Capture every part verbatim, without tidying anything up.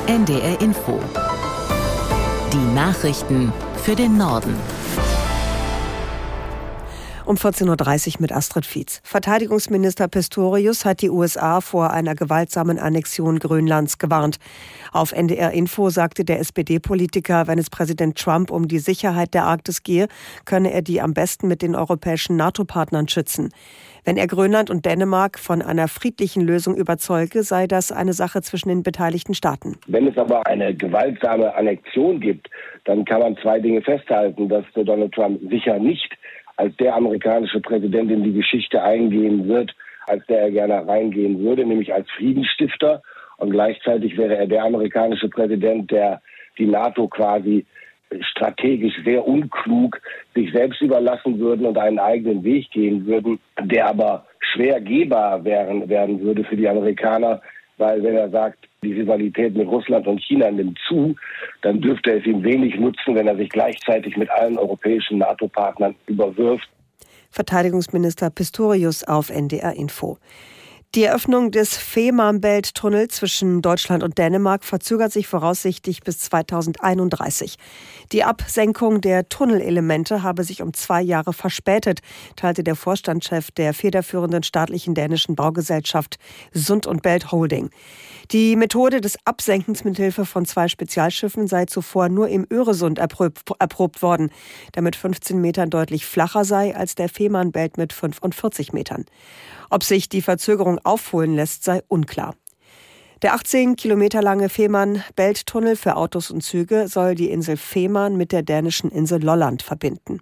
N D R Info. Die Nachrichten für den Norden. Um vierzehn Uhr dreißig mit Astrid Fietz. Verteidigungsminister Pistorius hat die U S A vor einer gewaltsamen Annexion Grönlands gewarnt. Auf N D R Info sagte der S P D-Politiker, wenn es Präsident Trump um die Sicherheit der Arktis gehe, könne er die am besten mit den europäischen NATO-Partnern schützen. Wenn er Grönland und Dänemark von einer friedlichen Lösung überzeuge, sei das eine Sache zwischen den beteiligten Staaten. Wenn es aber eine gewaltsame Annexion gibt, dann kann man zwei Dinge festhalten, dass Donald Trump sicher nicht als der amerikanische Präsident in die Geschichte eingehen wird, als der er gerne reingehen würde, nämlich als Friedensstifter. Und gleichzeitig wäre er der amerikanische Präsident, der die NATO quasi strategisch sehr unklug sich selbst überlassen würden und einen eigenen Weg gehen würden, der aber schwer gehbar werden, werden würde für die Amerikaner, weil wenn er sagt, die Rivalität mit Russland und China nimmt zu, dann dürfte es ihm wenig nutzen, wenn er sich gleichzeitig mit allen europäischen NATO-Partnern überwirft. Verteidigungsminister Pistorius auf N D R Info. Die Eröffnung des Fehmarnbelt-Tunnels zwischen Deutschland und Dänemark verzögert sich voraussichtlich bis zweitausendeinunddreißig. Die Absenkung der Tunnelelemente habe sich um zwei Jahre verspätet, teilte der Vorstandschef der federführenden staatlichen dänischen Baugesellschaft Sund und Belt Holding. Die Methode des Absenkens mithilfe von zwei Spezialschiffen sei zuvor nur im Öresund erprobt, erprobt worden, der mit fünfzehn Metern deutlich flacher sei als der Fehmarnbelt mit fünfundvierzig Metern. Ob sich die Verzögerung aufholen lässt, sei unklar. Der achtzehn Kilometer lange Fehmarn-Belt-Tunnel für Autos und Züge soll die Insel Fehmarn mit der dänischen Insel Lolland verbinden.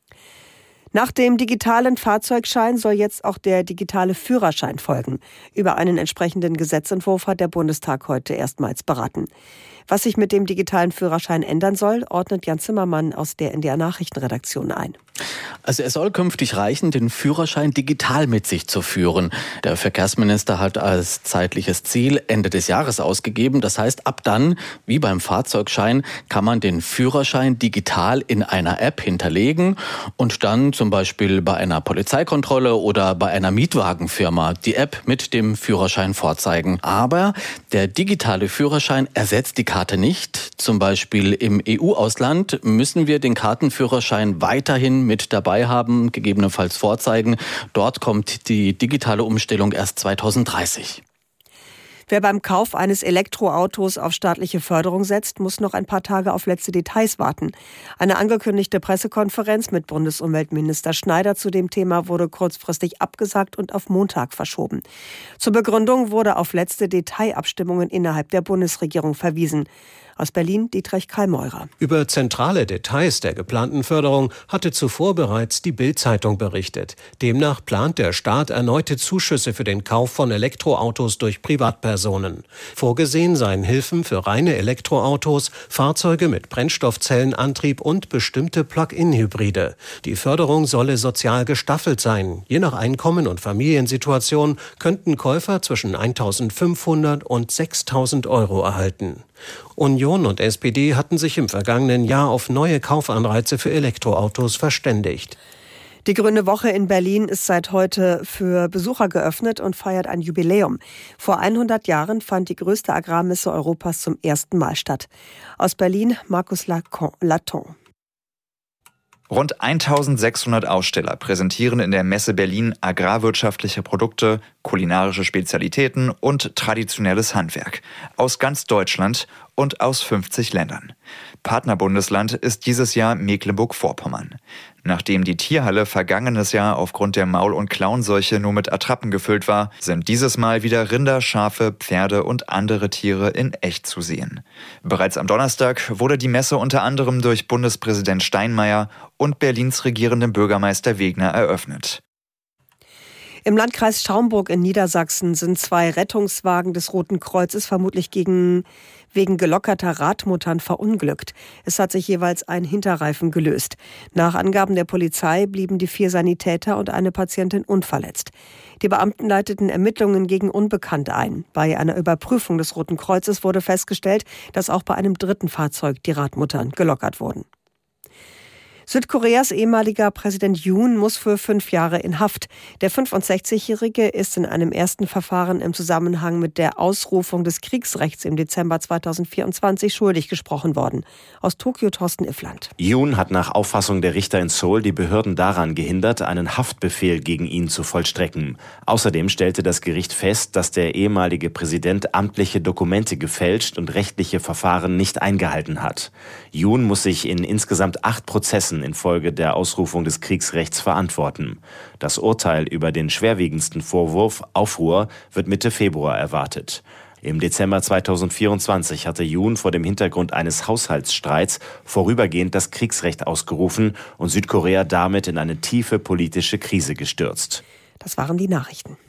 Nach dem digitalen Fahrzeugschein soll jetzt auch der digitale Führerschein folgen. Über einen entsprechenden Gesetzentwurf hat der Bundestag heute erstmals beraten. Was sich mit dem digitalen Führerschein ändern soll, ordnet Jan Zimmermann aus der N D R-Nachrichtenredaktion ein. Also es soll künftig reichen, den Führerschein digital mit sich zu führen. Der Verkehrsminister hat als zeitliches Ziel Ende des Jahres ausgegeben. Das heißt, ab dann, wie beim Fahrzeugschein, kann man den Führerschein digital in einer App hinterlegen und dann zum Beispiel bei einer Polizeikontrolle oder bei einer Mietwagenfirma die App mit dem Führerschein vorzeigen. Aber der digitale Führerschein ersetzt die Karte nicht. Zum Beispiel im E U-Ausland müssen wir den Kartenführerschein weiterhin mit dabei haben, gegebenenfalls vorzeigen. Dort kommt die digitale Umstellung erst zweitausenddreißig. Wer beim Kauf eines Elektroautos auf staatliche Förderung setzt, muss noch ein paar Tage auf letzte Details warten. Eine angekündigte Pressekonferenz mit Bundesumweltminister Schneider zu dem Thema wurde kurzfristig abgesagt und auf Montag verschoben. Zur Begründung wurde auf letzte Detailabstimmungen innerhalb der Bundesregierung verwiesen. Aus Berlin Dietrich Kallmeurer. Über zentrale Details der geplanten Förderung hatte zuvor bereits die Bild-Zeitung berichtet. Demnach plant der Staat erneute Zuschüsse für den Kauf von Elektroautos durch Privatpersonen. Vorgesehen seien Hilfen für reine Elektroautos, Fahrzeuge mit Brennstoffzellenantrieb und bestimmte Plug-in-Hybride. Die Förderung solle sozial gestaffelt sein. Je nach Einkommen und Familiensituation könnten Käufer zwischen eintausendfünfhundert und sechstausend Euro erhalten. Union und S P D hatten sich im vergangenen Jahr auf neue Kaufanreize für Elektroautos verständigt. Die Grüne Woche in Berlin ist seit heute für Besucher geöffnet und feiert ein Jubiläum. Vor hundert Jahren fand die größte Agrarmesse Europas zum ersten Mal statt. Aus Berlin Markus Laton. Rund eintausendsechshundert Aussteller präsentieren in der Messe Berlin agrarwirtschaftliche Produkte, kulinarische Spezialitäten und traditionelles Handwerk aus ganz Deutschland und aus fünfzig Ländern. Partnerbundesland ist dieses Jahr Mecklenburg-Vorpommern. Nachdem die Tierhalle vergangenes Jahr aufgrund der Maul- und Klauenseuche nur mit Attrappen gefüllt war, sind dieses Mal wieder Rinder, Schafe, Pferde und andere Tiere in echt zu sehen. Bereits am Donnerstag wurde die Messe unter anderem durch Bundespräsident Steinmeier und Berlins regierenden Bürgermeister Wegner eröffnet. Im Landkreis Schaumburg in Niedersachsen sind zwei Rettungswagen des Roten Kreuzes vermutlich gegen, wegen gelockerter Radmuttern verunglückt. Es hat sich jeweils ein Hinterreifen gelöst. Nach Angaben der Polizei blieben die vier Sanitäter und eine Patientin unverletzt. Die Beamten leiteten Ermittlungen gegen Unbekannte ein. Bei einer Überprüfung des Roten Kreuzes wurde festgestellt, dass auch bei einem dritten Fahrzeug die Radmuttern gelockert wurden. Südkoreas ehemaliger Präsident Yoon muss für fünf Jahre in Haft. Der fünfundsechzigjährige ist in einem ersten Verfahren im Zusammenhang mit der Ausrufung des Kriegsrechts im Dezember zweitausendvierundzwanzig schuldig gesprochen worden. Aus Tokio Thorsten Iffland. Yoon hat nach Auffassung der Richter in Seoul die Behörden daran gehindert, einen Haftbefehl gegen ihn zu vollstrecken. Außerdem stellte das Gericht fest, dass der ehemalige Präsident amtliche Dokumente gefälscht und rechtliche Verfahren nicht eingehalten hat. Yoon muss sich in insgesamt acht Prozessen infolge der Ausrufung des Kriegsrechts verantworten. Das Urteil über den schwerwiegendsten Vorwurf, Aufruhr, wird Mitte Februar erwartet. Im Dezember zweitausendvierundzwanzig hatte Yoon vor dem Hintergrund eines Haushaltsstreits vorübergehend das Kriegsrecht ausgerufen und Südkorea damit in eine tiefe politische Krise gestürzt. Das waren die Nachrichten.